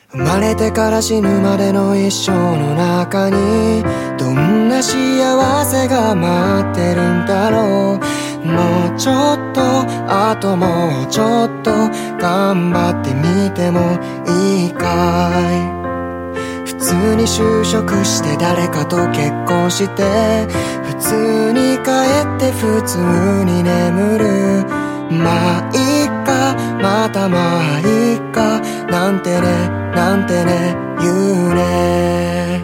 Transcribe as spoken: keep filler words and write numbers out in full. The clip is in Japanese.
生まれてから死ぬまでの一生の中にどんな幸せが待ってるんだろう。もうちょっと、あともうちょっと頑張ってみてもいいかい。普通に就職して誰かと結婚して普通に帰って普通に眠る。まあいいか、またまあいいかなんてねなんてね言うね。